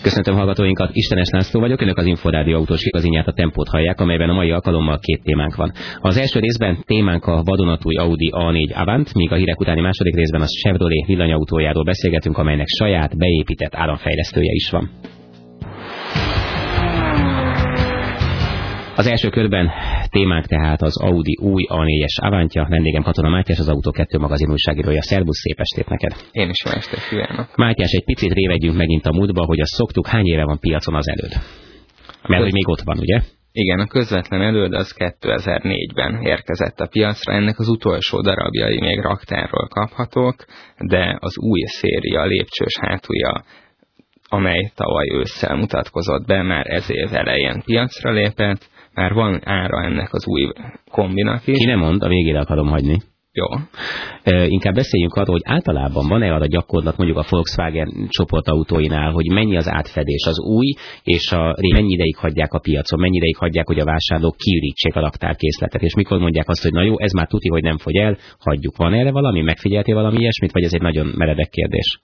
Köszöntöm hallgatóinkat, Istenes László vagyok, önök az Inforádió autós igazinját, a Tempót hallják, amelyben a mai alkalommal két témánk van. Az első részben témánk a vadonatúj Audi A4 Avant, míg a hírek utáni második részben a Chevrolet villanyautójáról beszélgetünk, amelynek saját beépített áramfejlesztője is van. Az első körben témánk tehát az Audi új A4-es Avantja, vendégem Katona Mátyás, az Autó 2 magazin újságírója. Szervusz, szép estét neked! Én is jó estét kívánok! Mátyás, egy picit révedjünk megint a múltba, hogy azt szoktuk, hány éve van piacon az előd? Mert hogy még ott van, ugye? Igen, a közvetlen előd az 2004-ben érkezett a piacra, ennek az utolsó darabjai még raktárról kaphatók, de az új széria lépcsős hátulja, amely tavaly ősszel mutatkozott be, már ez év elején piacra lépett, már van ára ennek az új kombinak is. Ki nem mond, a végére akarom hagyni. Jó. Inkább beszéljünk arról, hogy általában van-e arra gyakorlat mondjuk a Volkswagen csoportautóinál, hogy mennyi az átfedés az új, és mennyi ideig hagyják a piacon, mennyi ideig hagyják, hogy a vásárlók kiürítsék a raktárkészletet, és mikor mondják azt, hogy na jó, ez már tuti, hogy nem fogy el, hagyjuk. Van erre valami? Megfigyeltél valami ilyesmit, vagy ez egy nagyon meredek kérdés?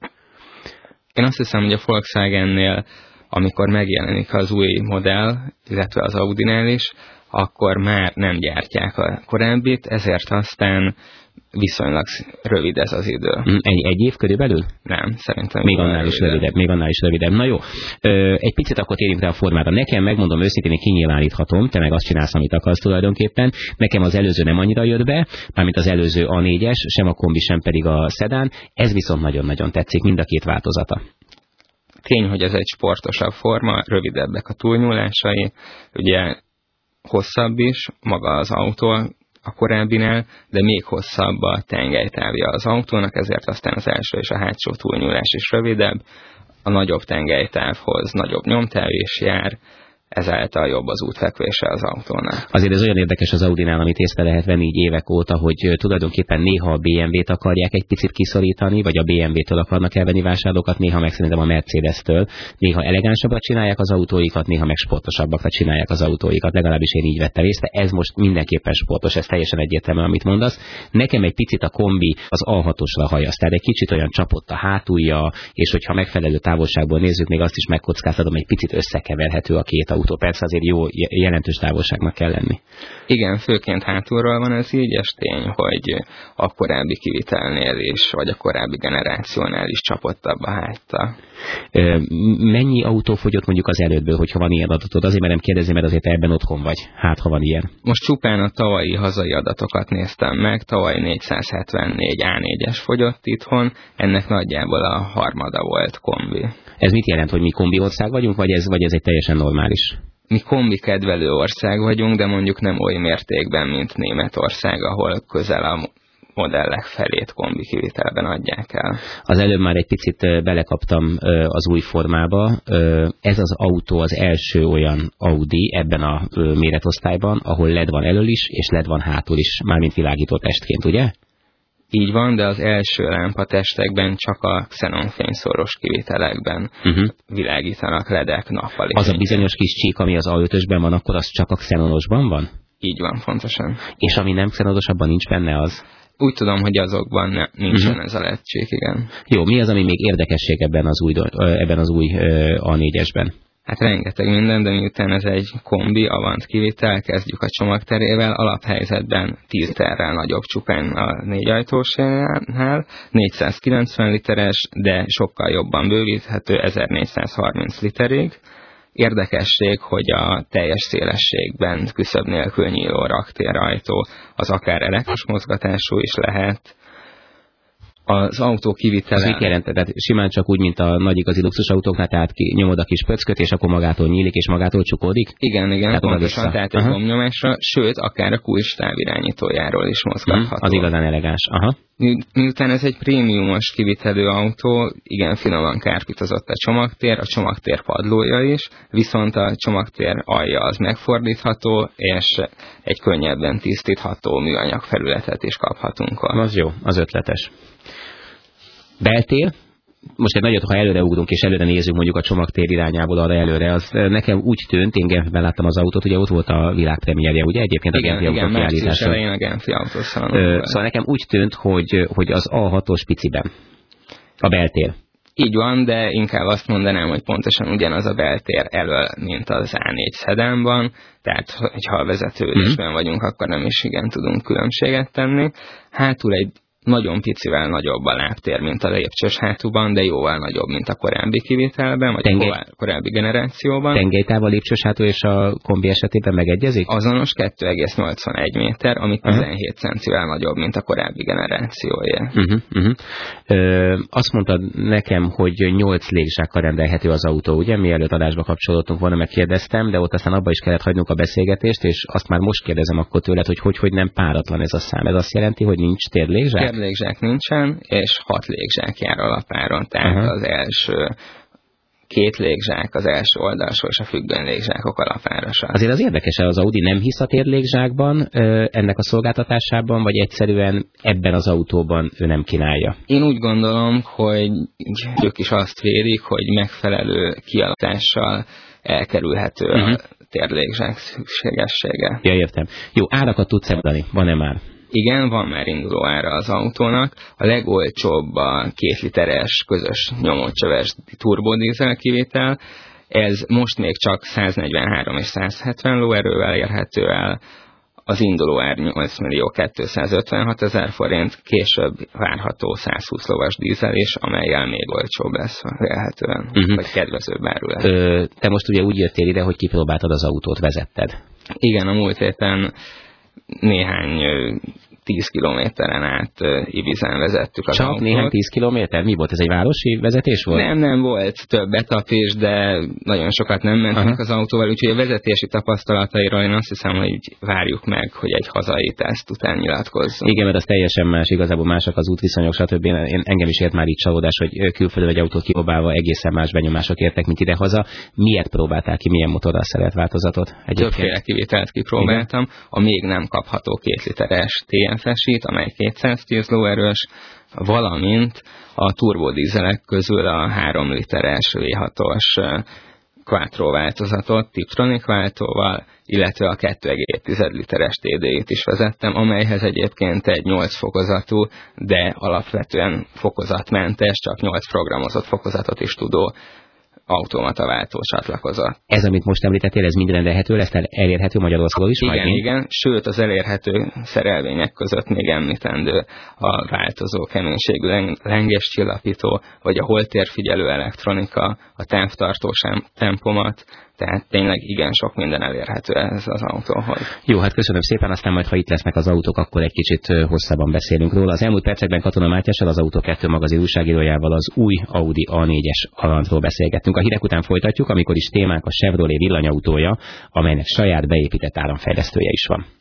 Én azt hiszem, hogy a Volkswagennél, amikor megjelenik az új modell, illetve az Audinál is, akkor már nem gyártják a korábbit, ezért aztán viszonylag rövid ez az idő. Egy év körülbelül? Nem, szerintem. Még annál is rövidebb. Na jó, egy picit akkor térjünk rá a formára. Nekem, megmondom őszintén, én kinyilváníthatom, te meg azt csinálsz, amit akarsz tulajdonképpen. Nekem az előző nem annyira jött be, mármint az előző A4-es, sem a kombi, sem pedig a szedán. Ez viszont nagyon-nagyon tetszik, mind a két változata. Tény, hogy ez egy sportosabb forma, rövidebbek a túlnyúlásai, ugye hosszabb is maga az autó a korábbinál, de még hosszabb a tengelytávja az autónak, ezért aztán az első és a hátsó túlnyúlás is rövidebb, a nagyobb tengelytávhoz nagyobb nyomtáv is jár, ezáltal jobb az útfekvése az autónak. Azért ez olyan érdekes az Audinál, amit észre lehet venni így évek óta, hogy tulajdonképpen néha a BMW-t akarják egy picit kiszorítani, vagy a BMW-től akarnak elvenni vásárlókat, néha meg szerintem a Mercedes-től. Néha elegánsabbat csinálják az autóikat, néha meg sportosabbakra csinálják az autóikat. Legalábbis én így vettem részt, ez most mindenképpen sportos, ez teljesen egyértelmű, amit mondasz. Nekem egy picit a kombi az A6-osra hajasz, tehát egy kicsit olyan csapott a hátulja, és hogyha megfelelő távolságból nézzük, még azt is megkockáztatom, egy picit összekeverhető a két autó. Persze azért jó, jelentős távolságnak kell lenni. Igen, főként hátulról van ez így, és tény, hogy a korábbi kivitelnél is, vagy a korábbi generációnál is csapottabb a háttal. Mennyi autó fogyott mondjuk az elődből, hogyha van ilyen adatod? Azért mert nem kérdezi, mert azért ebben otthon vagy. Hát, ha van ilyen. Most csupán a tavalyi hazai adatokat néztem meg. Tavaly 474 A4-es fogyott itthon, ennek nagyjából a harmada volt kombi. Ez mit jelent, hogy mi kombi ország vagyunk, vagy ez egy teljesen normális? Mi kombi kedvelő ország vagyunk, de mondjuk nem oly mértékben, mint Németország, ahol közel a modellek felét kombi kivitelben adják el. Az előbb már egy picit belekaptam az új formába. Ez az autó az első olyan Audi ebben a méretosztályban, ahol LED van elől is, és LED van hátul is, mármint világító testként, ugye? Így van, de az első lámpatestekben csak a xenonfényszoros kivitelekben világítanak ledek nappal. Az a bizonyos kis csík, ami az A5-ösben van, akkor az csak a xenonosban van? Így van, pontosan. És ami nem xenonosabban nincs benne az? Úgy tudom, hogy azokban nincsen ez a LED-csík, igen. Jó, mi az, ami még érdekesség ebben az új A4-esben? Hát rengeteg minden, de miután ez egy kombi, Avant kivitel, kezdjük a csomagterével, alaphelyzetben 10 literrel nagyobb csupán a 4 ajtósnál, 490 literes, de sokkal jobban bővíthető, 1430 literig. Érdekesség, hogy a teljes szélességben küszöb nélkül nyíló raktérajtó az akár elektromos mozgatású is lehet. Az autó kivitele... Ez mit jelent? Tehát simán csak úgy, mint a nagy igazi luxusautóknál, tehát nyomod a kis pöcköt, és akkor magától nyílik, és magától csukódik? Igen, tehát pontosan, tehát egy gombnyomásra, sőt, akár a kulcs távirányítójáról is mozgatható. Az igazán elegáns. Aha. Miután ez egy prémiumos kivitelő autó, igen finoman kárpitozott a csomagtér padlója is, viszont a csomagtér alja az megfordítható, és egy könnyebben tisztítható műanyag felületet is kaphatunk. Az jó, az ötletes. Beltér? Most egy nagyot, ha előreugrunk és előre nézzük mondjuk a csomagtér irányából arra előre, az nekem úgy tűnt, én Genfben láttam az autót, ugye ott volt a világpremierje, ugye egyébként a Genfi autó kiállítása. Igen, a Genfi autószalon. Szóval nekem úgy tűnt, hogy az A6-os piciben a beltér. Így van, de inkább azt mondanám, hogy pontosan ugyanaz a beltér elől, mint az A4 szedánban, tehát ha a vezetőülésben vagyunk, akkor nem is igen tudunk különbséget tenni. Hátul egy nagyon picivel nagyobb a lábtér, mint a lépcsős hátúban, de jóval nagyobb, mint a korábbi kivitelben, vagy a korábbi generációban. Tengelytáv a lépcsős hátú és a kombi esetében megegyezik? Azonos 2,81 méter, ami 17 centivel nagyobb, mint a korábbi generációja. Azt mondtad nekem, hogy 8 légzsákkal rendelhető az autó, ugye? Mielőtt adásba kapcsolódtunk volna, megkérdeztem, de ott aztán abba is kellett hagynunk a beszélgetést, és azt már most kérdezem akkor tőled, hogy nem páratlan ez a szám. Ez azt jelenti, hogy nincs térlégzsák? Térlégzsák nincsen, és 6 légzsák jár alapáron, tehát az első 2 légzsák az első oldalsó és a függöny légzsákok alapárosa. Azért az érdekes, az Audi nem hisz a térlégzsákban, ennek a szolgáltatásában, vagy egyszerűen ebben az autóban ő nem kínálja? Én úgy gondolom, hogy ők is azt vélik, hogy megfelelő kialakítással elkerülhető a térlégzsák szükségessége. Ja, értem. Jó, árakat tudsz mondani? Van-e már? Igen, van már induló ára az autónak. A legolcsóbb a 2 literes közös nyomócsöves turbodízel kivétel. Ez most még csak 143 és 170 lóerővel érhető el. Az induló ár 8.256.000 forint, később várható 120 lovas dízel is, amellyel még olcsóbb lesz vélhetően, vagy kedvezőbb árul. Te most ugye úgy jöttél ide, hogy kipróbáltad az autót, vezetted. Igen, a múlt héten néhány 10 kilométeren át Ibizán vezettük az autót. Csak néhány 10 kilométer? Mi volt? Ez egy városi vezetés volt? Nem volt több etap is, de nagyon sokat nem mentünk az autóval, úgyhogy a vezetési tapasztalatairól én azt hiszem, hogy várjuk meg, hogy egy hazai teszt után nyilatkozzunk. Igen, mert az teljesen más, igazából másak az útviszonyok, stb. Engem is ért már így csalódás, hogy külföldön egy autót kipróbálva egészen más benyomások értek, mint idehaza. Miért próbáltál ki, milyen motorral szerelt változatot? Többféle kivételt kipróbáltam, a még nem kapható 2 literes TFS-it, amely 210 lóerős, valamint a turbodízelek közül a 3 literes V6-os Quattro változatot Tiptronic váltóval, illetve a 2,1 literes TDI-t is vezettem, amelyhez egyébként egy 8 fokozatú, de alapvetően fokozatmentes, csak 8 programozott fokozatot is tudó automataváltó csatlakozott. Ez, amit most említettél, ez mind rendelhető lesz, elérhető Magyarországon is? Igen, sőt az elérhető szerelvények között még említendő a változó keménységű lengéscsillapító, vagy a holtérfigyelő elektronika, a távtartó tempomat, tehát tényleg igen sok minden elérhető ez az autóhoz. Jó, hát köszönöm szépen, aztán majd, ha itt lesznek az autók, akkor egy kicsit hosszabban beszélünk róla. Az elmúlt percekben Katona Mátyással, az Autó 2 magazin újságírójával az új Audi A4-es Alantról beszélgettünk. A hírek után folytatjuk, amikor is témánk a Chevrolet villanyautója, amelynek saját beépített áramfejlesztője is van.